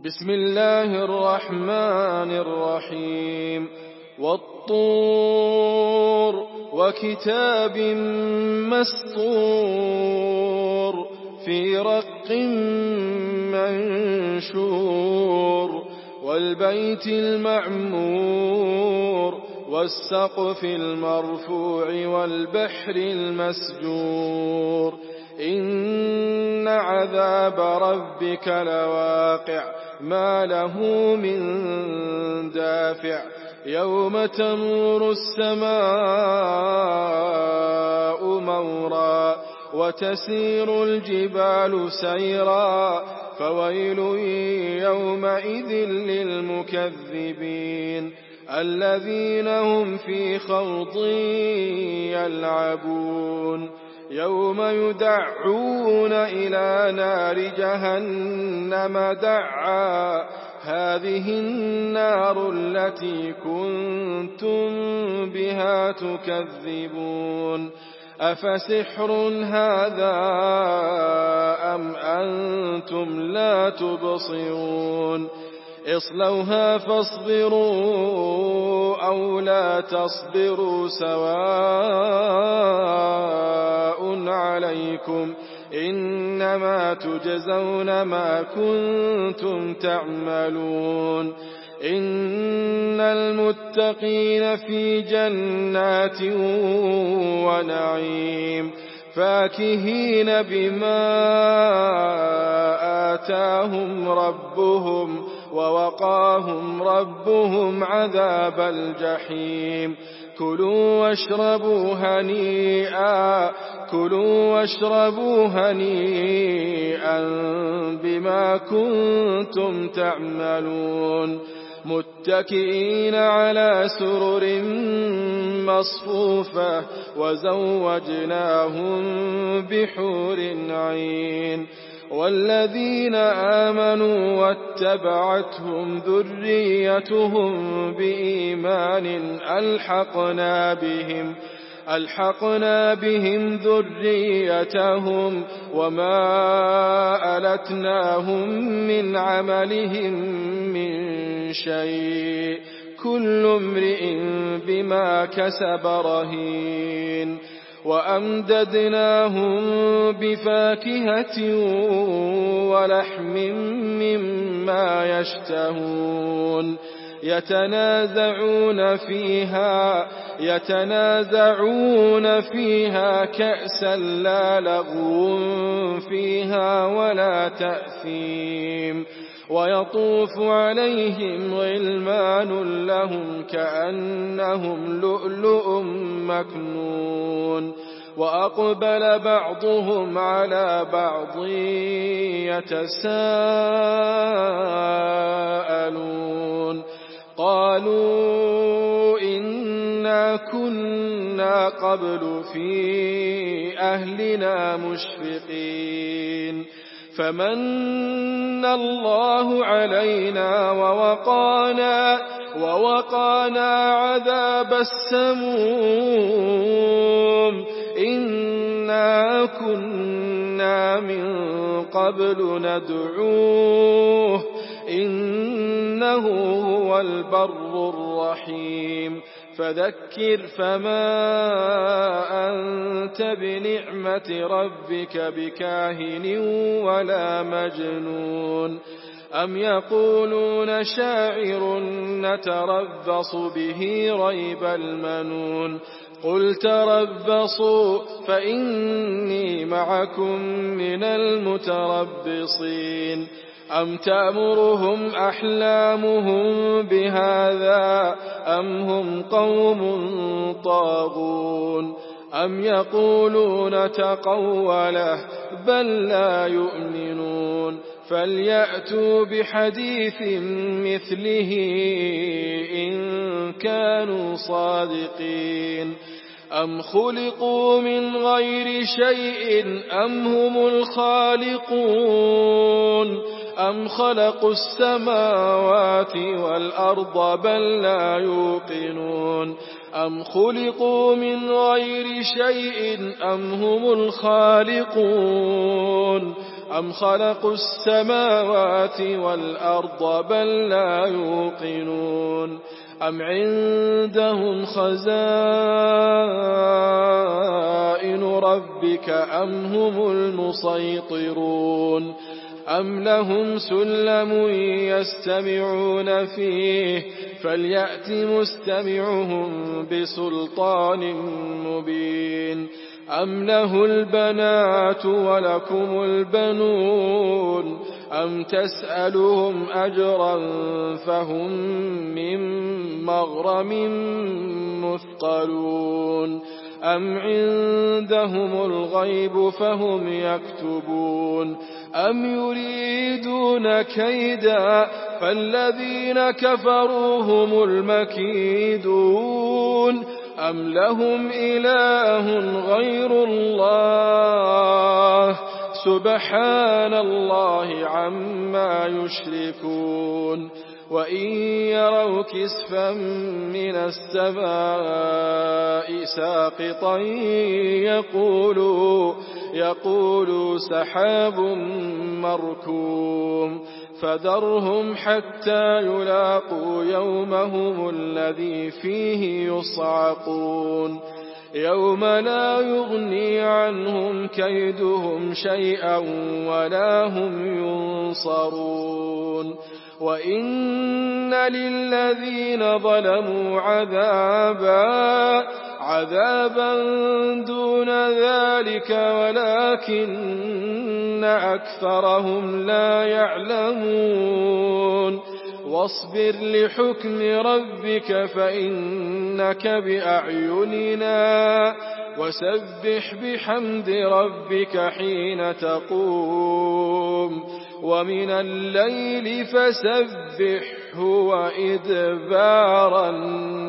بسم الله الرحمن الرحيم والطور وكتاب مسطور في رق منشور والبيت المعمور والسقف المرفوع والبحر المسجور إن عذاب ربك لواقع ما له من دافع يوم تمور السماء مورا وتسير الجبال سيرا فويل يومئذ للمكذبين الذين هم في خوض يلعبون يوم يدعون إلى نار جهنم دعا هذه النار التي كنتم بها تكذبون أفسحر هذا أم أنتم لا تبصرون اصلوها فاصبروا أو لا تصبروا سواء عليكم إنما تجزون ما كنتم تعملون إن المتقين في جنات ونعيم فاكهين بما آتاهم ربهم ووقاهم ربهم عذاب الجحيم كلوا واشربوا هنيئا بما كنتم تعملون متكئين على سرر مصفوفة وزوجناهم بحور عين والذين آمنوا واتبعتهم ذريتهم بإيمان ألحقنا بهم ذريتهم وما ألتناهم من عملهم من شيء كل امرئ بما كسب رهين وأمددناهم بفاكهة ولحم مما يشتهون يتنازعون فيها كأسا لا لغو فيها ولا تأثيم ويطوف عليهم غلمان لهم كأنهم لؤلؤ مكنون وأقبل بعضهم على بعض يتساءلون قالوا إنا كنا قبل في أهلنا مشفقين فمن الله علينا ووقانا عذاب السموم إنا كنا من قبل ندعوه إنه هو البر الرحيم فذكر فما أنت بنعمة ربك بكاهن ولا مجنون أم يقولون شاعر نتربص به ريب المنون قل تربصوا فإني معكم من المتربصين أم تأمرهم أحلامهم بهذا أم هم قوم طاغون أم يقولون تقوله بل لا يؤمنون فليأتوا بحديث مثله إن كانوا صادقين أم خلقوا من غير شيء أم هم الخالقون أم خلقوا السماوات والأرض بل لا يوقنون أم خلقوا من غير شيء أم هم الخالقون أم خلقوا السماوات والأرض بل لا يوقنون أم عندهم خزائن ربك أم هم المسيطرون أم لهم سلم يستمعون فيه فليأت مستمعهم بسلطان مبين أم له البنات ولكم البنون أم تسألهم أجرا فهم من مغرم مثقلون أم عندهم الغيب فهم يكتبون أم يريدون كيدا فالذين كفروا هم المكيدون أم لهم إله غير الله سبحان الله عما يشركون وإن يروا كسفا من السماء ساقطا يقولوا سحاب مركوم فذرهم حتى يلاقوا يومهم الذي فيه يصعقون يوم لا يغني عنهم كيدهم شيئا ولا هم ينصرون وإن للذين ظلموا عذابا دون ذلك ولكن أكثرهم لا يعلمون واصبر لحكم ربك فإنك بأعيننا وسبح بحمد ربك حين تقوم ومن الليل فسبحه وإدبار النجوم